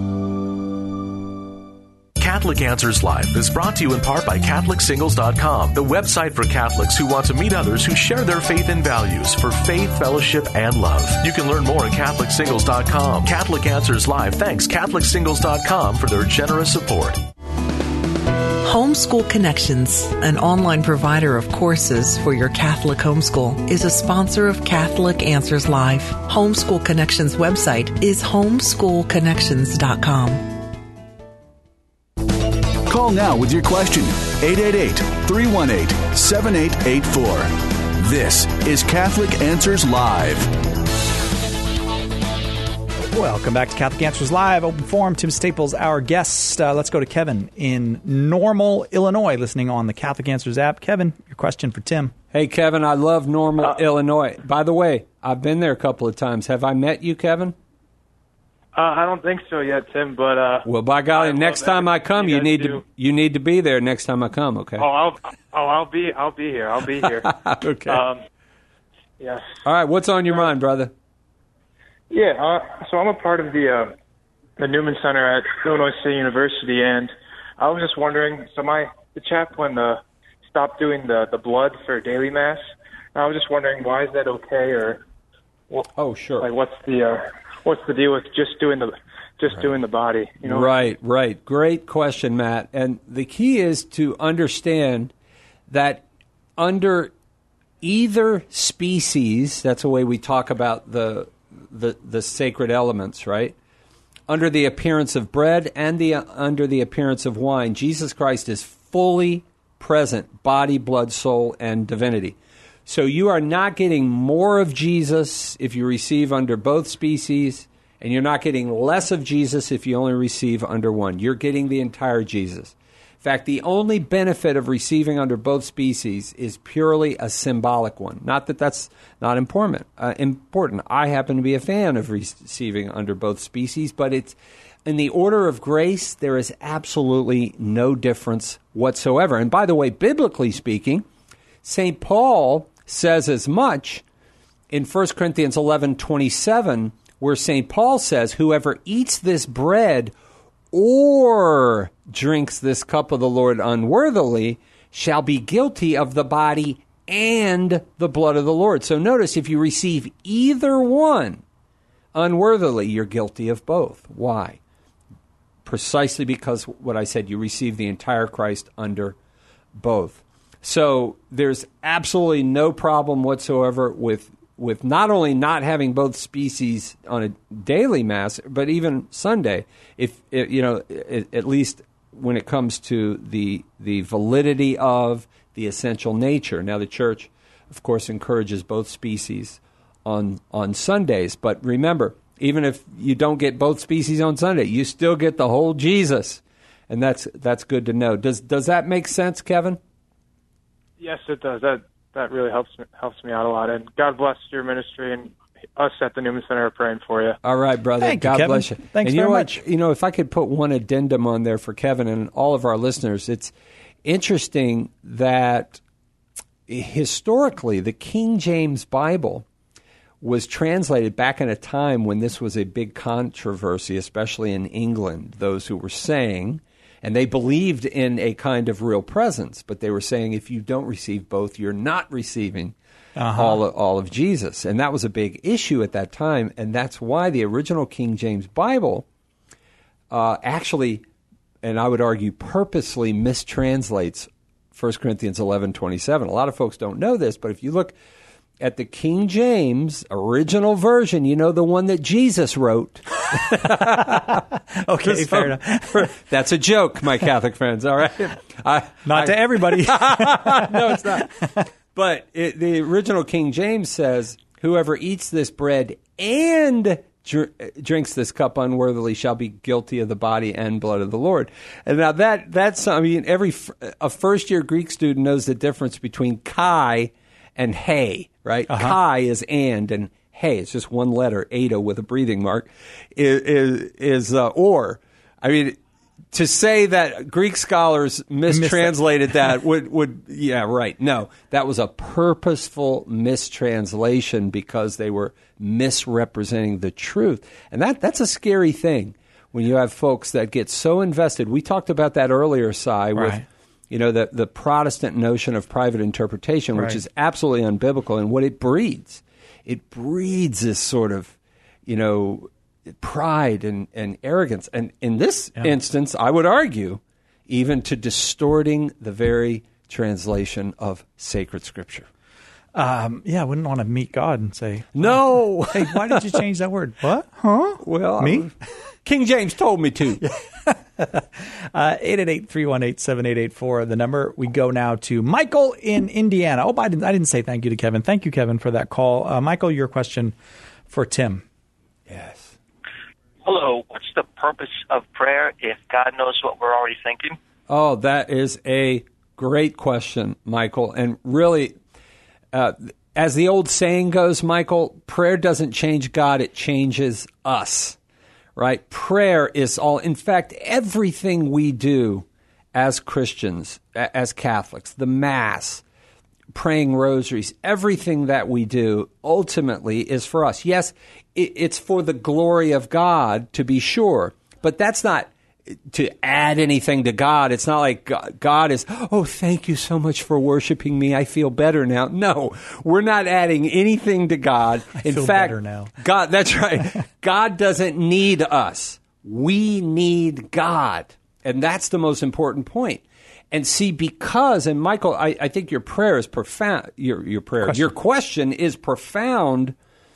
Catholic Answers Live is brought to you in part by Catholic Singles dot com, the website for Catholics who want to meet others who share their faith and values for faith, fellowship, and love. You can learn more at Catholic Singles dot com. Catholic Answers Live thanks Catholic Singles dot com for their generous support. Homeschool Connections, an online provider of courses for your Catholic homeschool, is a sponsor of Catholic Answers Live. Homeschool Connections website is homeschool connections dot com. Call now with your question. eight eight eight, three one eight, seven eight eight four. This is Catholic Answers Live. Welcome back to Catholic Answers Live, Open Forum. Tim Staples, our guest. Uh, let's go to Kevin in Normal, Illinois, listening on the Catholic Answers app. Kevin, your question for Tim. Hey, Kevin, I love Normal, uh, Illinois. By the way, I've been there a couple of times. Have I met you, Kevin? Uh, I don't think so yet, Tim, but... Uh, well, by golly, next time I come, you need to you need to be there next time I come, okay? Oh, I'll, oh, I'll be I'll be here. I'll be here. Okay. Um, yeah. All right, what's on your mind, brother? Yeah, uh, so I'm a part of the uh, the Newman Center at Illinois State University, and I was just wondering, so my the chaplain uh, stopped doing the, the blood for daily mass. And I was just wondering, why is that okay, or well, oh sure, like what's the uh, what's the deal with just doing the just right. doing the body? You know, right, right, great question, Matt. And the key is to understand that under either species, that's the way we talk about the the the sacred elements, right? Under the appearance of bread and the uh, under the appearance of wine, Jesus Christ is fully present, body, blood, soul, and divinity. So you are not getting more of Jesus if you receive under both species, and you're not getting less of Jesus if you only receive under one. You're getting the entire Jesus. In fact, the only benefit of receiving under both species is purely a symbolic one. Not that that's not important. Uh, important. I happen to be a fan of receiving under both species, but it's in the order of grace, there is absolutely no difference whatsoever. And by the way, biblically speaking, Saint Paul says as much in First Corinthians eleven twenty-seven, where Saint Paul says, whoever eats this bread or drinks this cup of the Lord unworthily shall be guilty of the body and the blood of the Lord. So notice, if you receive either one unworthily, you're guilty of both. Why? Precisely because what I said, you receive the entire Christ under both. So there's absolutely no problem whatsoever with with not only not having both species on a daily mass, but even Sunday, if you know, at least when it comes to the the validity of the essential nature. Now, the Church, of course, encourages both species on on Sundays, but remember, even if you don't get both species on Sunday, you still get the whole Jesus, and that's that's good to know. Does does that make sense, Kevin? Yes, it does. That that really helps me, helps me out a lot. And God bless your ministry, and us at the Newman Center are praying for you. All right, brother. Thank God you, Kevin. bless you. Thanks and you very know much. What, you know, if I could put one addendum on there for Kevin and all of our listeners, it's interesting that historically the King James Bible was translated back in a time when this was a big controversy, especially in England, those who were saying, and they believed in a kind of real presence, but they were saying if you don't receive both, you're not receiving uh-huh. all, of, all of Jesus. And that was a big issue at that time, and that's why the original King James Bible uh, actually, and I would argue purposely, mistranslates First Corinthians eleven twenty-seven. A lot of folks don't know this, but if you look at the King James original version, you know, the one that Jesus wrote. Okay, fair enough. That's a joke, my Catholic friends, all right? I, not I, to everybody. No, it's not. But it, the original King James says, whoever eats this bread and dr- drinks this cup unworthily shall be guilty of the body and blood of the Lord. And now that that's, I mean, every a first-year Greek student knows the difference between kai and hey, right? Uh-huh. Kai is and, and hey, it's just one letter, eta with a breathing mark, is, is, is uh, or. I mean, to say that Greek scholars mistranslated that would, would, yeah, right. No, that was a purposeful mistranslation because they were misrepresenting the truth. And that that's a scary thing when you have folks that get so invested. We talked about that earlier, Si, with... Right. You know, the, the Protestant notion of private interpretation, which right. is absolutely unbiblical. And what it breeds, it breeds this sort of, you know, pride and, and arrogance. And in this yeah. instance, I would argue, even to distorting the very translation of sacred Scripture. Um, yeah, I wouldn't want to meet God and say, no. Hey, why did you change that word? What? Huh? Well, me? Um, King James told me to. uh, eight eight eight, three one eight, seven eight eight four, the number. We go now to Michael in Indiana. Oh, I didn't, I didn't say thank you to Kevin. Thank you, Kevin, for that call. Uh, Michael, your question for Tim. Yes. Hello. What's the purpose of prayer if God knows what we're already thinking? Oh, that is a great question, Michael. And really, uh, as the old saying goes, Michael, prayer doesn't change God, it changes us, right? Prayer is all, in fact, everything we do as Christians, as Catholics, the Mass, praying rosaries, everything that we do ultimately is for us. Yes, it's for the glory of God, to be sure, but that's not to add anything to God. It's not like God is, oh, thank you so much for worshiping me. I feel better now. No, we're not adding anything to God. I In feel fact, better now. God, that's right. God doesn't need us. We need God. And that's the most important point. And see, because, and Michael, I, I think your prayer is profound. Your, your prayer, question. your question is profound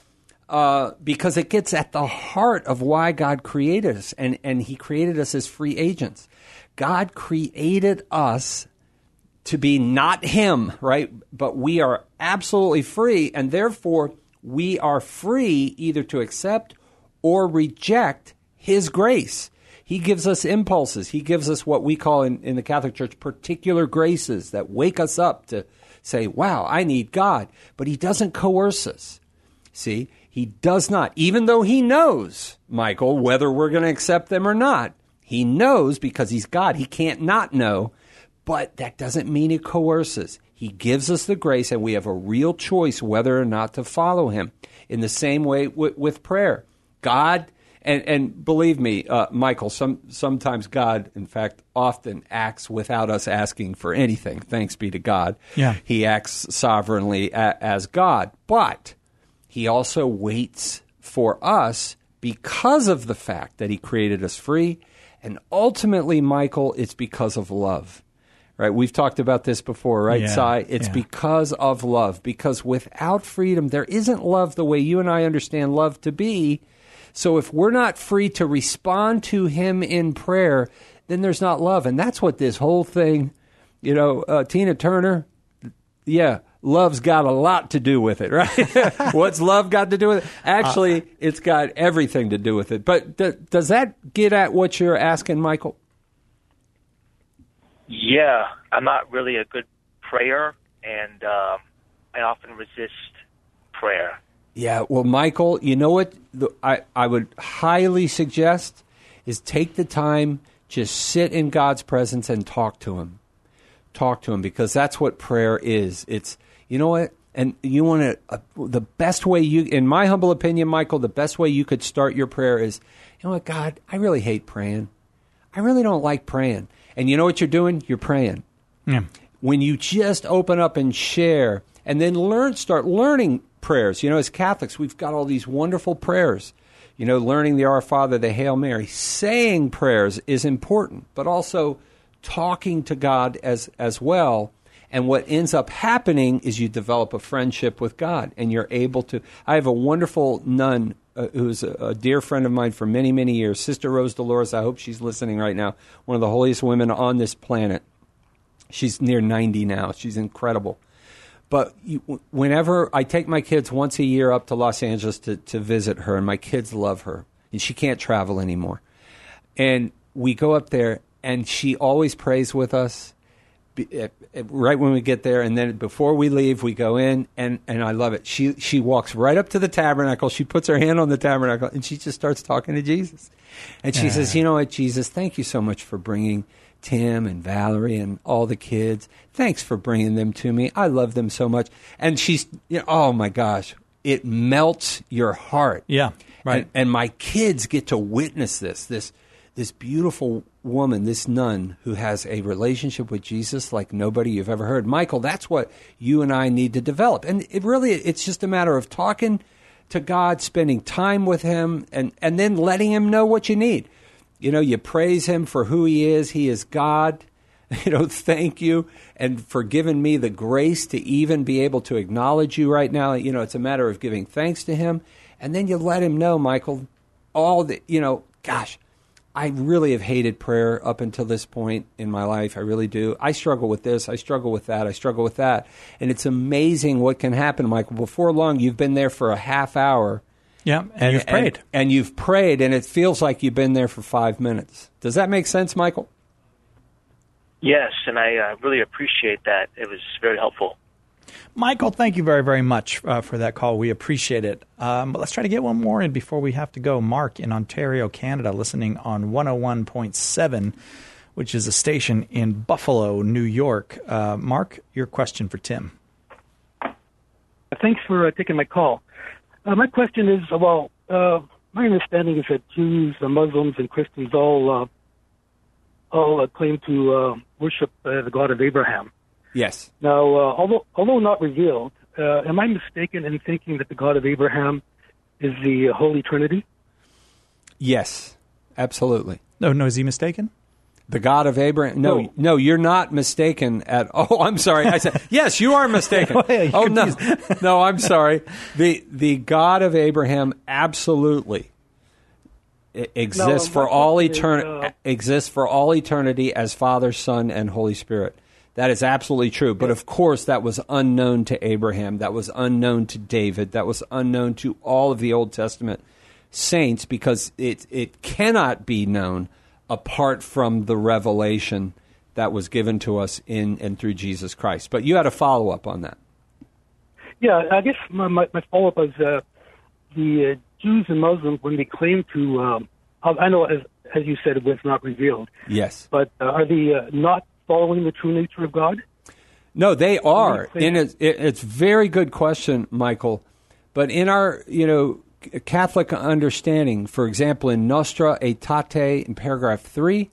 uh, because it gets at the heart of why God created us. And, and he created us as free agents. God created us to be not him, right? But we are absolutely free. And therefore, we are free either to accept or reject his grace. He gives us impulses. He gives us what we call in, in the Catholic Church particular graces that wake us up to say, wow, I need God. But he doesn't coerce us. See, he does not. Even though he knows, Michael, whether we're going to accept them or not. He knows because he's God. He can't not know. But that doesn't mean he coerces. He gives us the grace, and we have a real choice whether or not to follow him. In the same way w- with prayer. God... And, and believe me, uh, Michael, some, sometimes God, in fact, often acts without us asking for anything. Thanks be to God. Yeah. He acts sovereignly a, as God. But he also waits for us because of the fact that he created us free. And ultimately, Michael, it's because of love. Right? We've talked about this before, right, yeah, Cy? It's yeah. because of love. Because without freedom, there isn't love the way you and I understand love to be. So if we're not free to respond to him in prayer, then there's not love. And that's what this whole thing, you know, uh, Tina Turner, yeah, love's got a lot to do with it, right? What's love got to do with it? Actually, uh, it's got everything to do with it. But th- does that get at what you're asking, Michael? Yeah, I'm not really a good prayer, and um, I often resist prayer. Yeah, well, Michael, you know what the, I, I would highly suggest is take the time, just sit in God's presence and talk to him. Talk to him, because that's what prayer is. It's, you know what, and you want to, uh, the best way you, in my humble opinion, Michael, the best way you could start your prayer is, you know what, God, I really hate praying. I really don't like praying. And you know what you're doing? You're praying. Yeah. When you just open up and share, and then learn, start learning prayers. You know, as Catholics, we've got all these wonderful prayers. You know, learning the Our Father, the Hail Mary. Saying prayers is important, but also talking to God as as well. And what ends up happening is you develop a friendship with God, and you're able to... I have a wonderful nun uh, who's a, a dear friend of mine for many, many years, Sister Rose Dolores. I hope she's listening right now. One of the holiest women on this planet. She's near ninety now. She's incredible. But you, whenever I take my kids once a year up to Los Angeles to, to visit her, and my kids love her, and she can't travel anymore. And we go up there, and she always prays with us right when we get there. And then before we leave, we go in, and, and I love it. She she walks right up to the tabernacle. She puts her hand on the tabernacle, and she just starts talking to Jesus. And she yeah. says, you know what, Jesus, thank you so much for bringing Tim and Valerie and all the kids. Thanks for bringing them to me. I love them so much. And she's, you know, oh my gosh, it melts your heart. Yeah, right. And, and my kids get to witness this, this, this beautiful woman, this nun who has a relationship with Jesus like nobody you've ever heard. Michael, that's what you and I need to develop. And it really, it's just a matter of talking to God, spending time with him, and, and then letting him know what you need. You know, you praise him for who he is. He is God. You know, thank you, and for giving me the grace to even be able to acknowledge you right now. You know, it's a matter of giving thanks to him. And then you let him know, Michael, all the, you know, gosh, I really have hated prayer up until this point in my life. I really do. I struggle with this. I struggle with that. I struggle with that. And it's amazing what can happen, Michael. Before long, you've been there for a half hour. Yeah, and, and you've prayed. And, and you've prayed, and it feels like you've been there for five minutes. Does that make sense, Michael? Yes, and I uh, really appreciate that. It was very helpful. Michael, thank you very, very much uh, for that call. We appreciate it. Um, but let's try to get one more in before we have to go. Mark in Ontario, Canada, listening on one oh one point seven, which is a station in Buffalo, New York. Uh, Mark, your question for Tim. Thanks for uh, taking my call. Uh, my question is, well, uh, my understanding is that Jews, uh, Muslims, and Christians all uh, all uh, claim to uh, worship uh, the God of Abraham. Yes. Now, uh, although although not revealed, uh, am I mistaken in thinking that the God of Abraham is the uh, Holy Trinity? Yes, absolutely. No, no, is he mistaken? The God of Abraham? No, no, no, you're not mistaken at. Oh, I'm sorry. I said yes. You are mistaken. Oh no, no, I'm sorry. The the God of Abraham absolutely exists No, for my all question is, eternity. uh, Exists for all eternity as Father, Son, and Holy Spirit. That is absolutely true. But of course, that was unknown to Abraham. That was unknown to David. That was unknown to all of the Old Testament saints, because it it cannot be known apart from the revelation that was given to us in and through Jesus Christ. But you had a follow-up on that. Yeah, I guess my, my, my follow-up is uh, the uh, Jews and Muslims, when they claim to, um, I know, as, as you said, it was not revealed. Yes. But uh, are they uh, not following the true nature of God? No, they are. In a, it, it's a very good question, Michael. But in our, you know, Catholic understanding, for example, in Nostra Aetate, in paragraph three,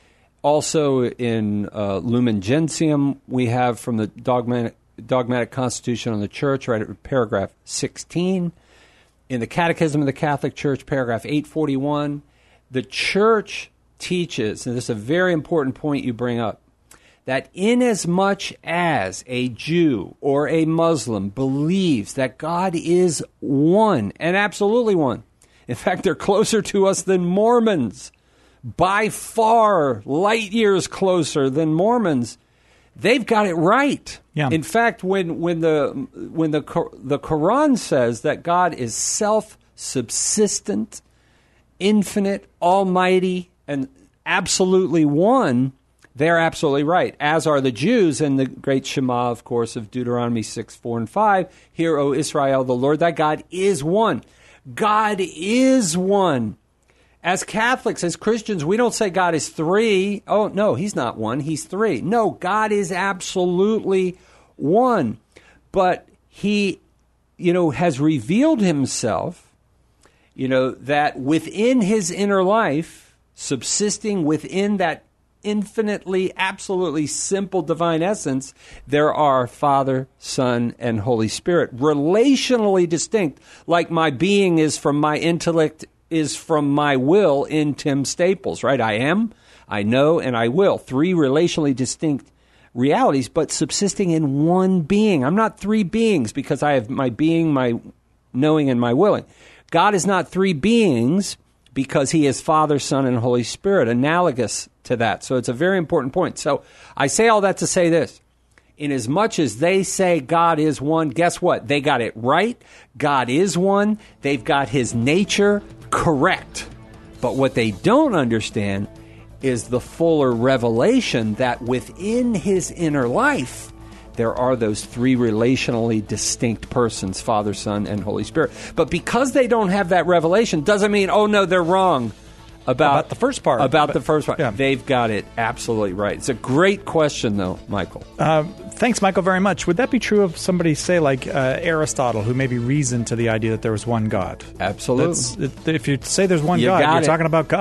also in uh, Lumen Gentium, we have from the dogmatic, dogmatic Constitution on the Church, right at paragraph sixteen. In the Catechism of the Catholic Church, paragraph eight forty-one, the Church teaches, and this is a very important point you bring up, that inasmuch as a Jew or a Muslim believes that God is one, and absolutely one, in fact, they're closer to us than Mormons, by far light years closer than Mormons, they've got it right. Yeah. In fact, when when the when the the Quran says that God is self-subsistent, infinite, almighty, and absolutely one, they're absolutely right, as are the Jews in the great Shema, of course, of Deuteronomy six, four, and five. Hear, O Israel, the Lord thy God is one. God is one. As Catholics, as Christians, we don't say God is three. Oh, no, he's not one. He's three. No, God is absolutely one. But he, you know, has revealed himself, you know, that within his inner life, subsisting within that infinitely, absolutely simple divine essence, there are Father, Son, and Holy Spirit, relationally distinct, like my being is from my intellect, is from my will in Tim Staples, right? I am, I know, and I will. Three relationally distinct realities, but subsisting in one being. I'm not three beings because I have my being, my knowing, and my willing. God is not three beings because he is Father, Son, and Holy Spirit, analogous to that. So it's a very important point. So I say all that to say this. Inasmuch as they say God is one, guess what? They got it right. God is one. They've got his nature correct. But what they don't understand is the fuller revelation that within his inner life, there are those three relationally distinct persons, Father, Son, and Holy Spirit. But because they don't have that revelation, doesn't mean, oh, no, they're wrong about, about the first part. About but, the first part. Yeah. They've got it absolutely right. It's a great question, though, Michael. Uh, thanks, Michael, very much. Would that be true of somebody, say, like uh, Aristotle, who maybe reasoned to the idea that there was one God? Absolutely. That's, if you say there's one You God, got you're it. talking about God.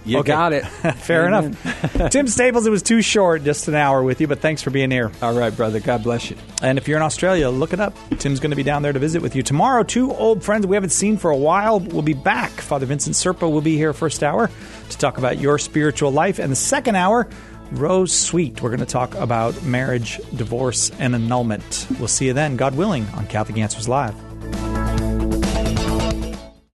You Okay. got it. Fair Amen. enough. Tim Staples, it was too short, just an hour with you, but thanks for being here. All right, brother. God bless you. And if you're in Australia, look it up. Tim's going to be down there to visit with you. Tomorrow, two old friends we haven't seen for a while will be back. Father Vincent Serpa will be here first hour to talk about your spiritual life. And the second hour, Rose Sweet. We're going to talk about marriage, divorce, and annulment. We'll see you then, God willing, on Catholic Answers Live.